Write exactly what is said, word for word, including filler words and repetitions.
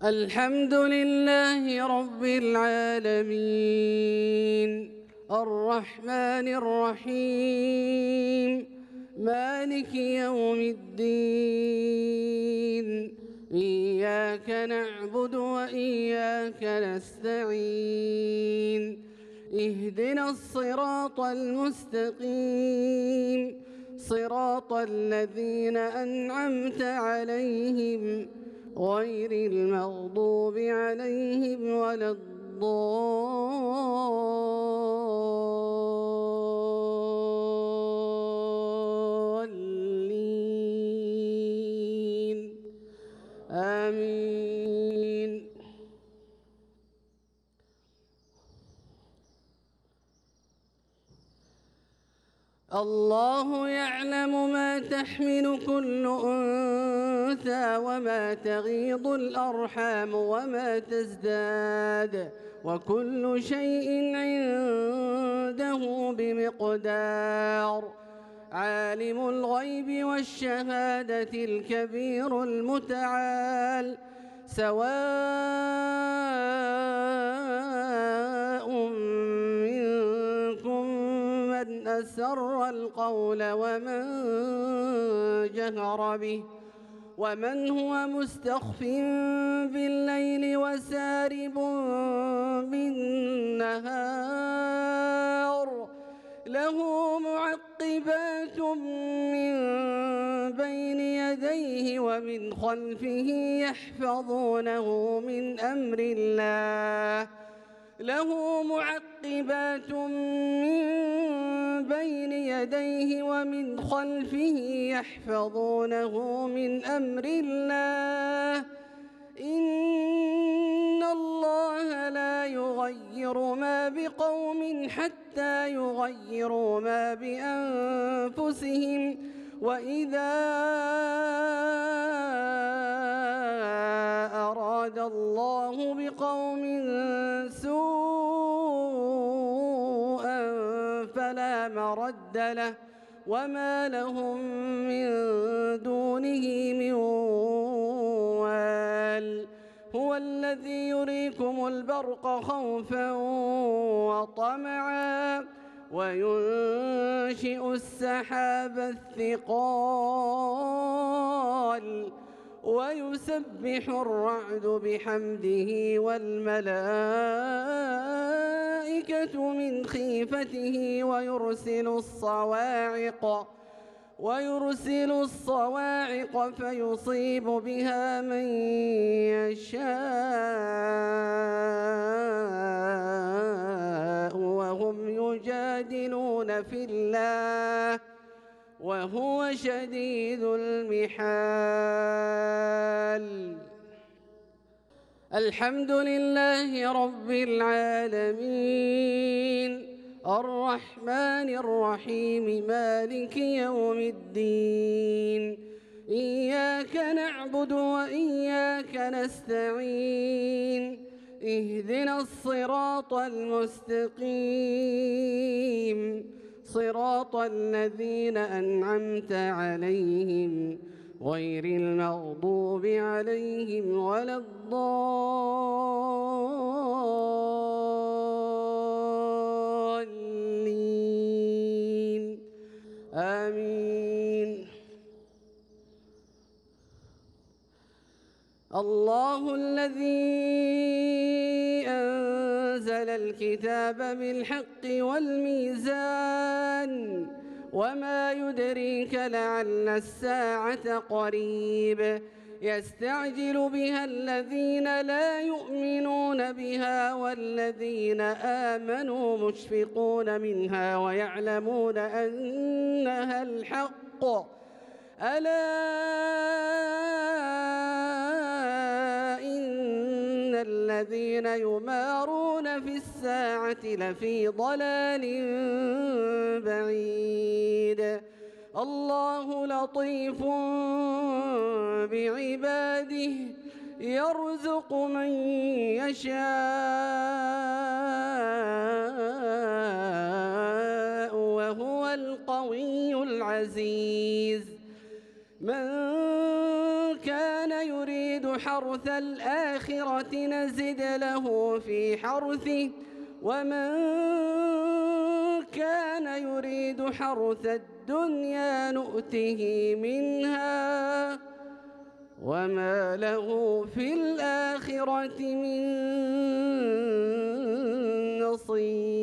الحمد لله رب العالمين الرحمن الرحيم مالك يوم الدين إياك نعبد وإياك نستعين اهدنا الصراط المستقيم صراط الذين أنعمت عليهم غير المغضوب عليهم ولا الضالين آمين. الله يعلم ما تحمل كل أنثى وما تغيض الأرحام وما تزداد وكل شيء عنده بمقدار. عالم الغيب والشهادة الكبير المتعال سواء منكم من أسر القول ومن جهر به ومن هو مستخف بالليل وسارب بالنهار له معقبات من بين يديه ومن خلفه يحفظونه من أمر الله له معقبات من بين يديه ومن خلفه يحفظونه من أمر الله إن الله لا يغير ما بقوم حتى يغيروا ما بأنفسهم وإذا أراد الله بقوم سوءا فلا مرد له وما لهم من دونه من وال. هو الذي يريكم البرق خوفا وطمعا وينشئ السحاب الثقال ويسبح الرعد بحمده والملائكة من خيفته ويرسل الصواعق ويرسل الصواعق فيصيب بها من يشاء وهم يجادلون في الله وهو شديد المحال. الحمد لله رب العالمين الرحمن الرحيم مالك يوم الدين إياك نعبد وإياك نستعين اهدنا الصراط المستقيم صراط الذين أنعمت عليهم غير المغضوب عليهم ولا الضالين آمين. الله الذي أنزل الكتاب بالحق والميزان وما يدريك لعل الساعة قريب يستعجل بها الذين لا يؤمنون بها والذين آمنوا مشفقون منها ويعلمون أنها الحق ألا إن الذين يمارون في الساعة لفي ضلال بعيد. الله لطيف بعباده يرزق من يشاء وهو القوي العزيز. من كان يريد حرث الآخرة نزد له في حرثه ومن كان يريد حرث الدنيا نؤته منها وما له في الآخرة من نصيب.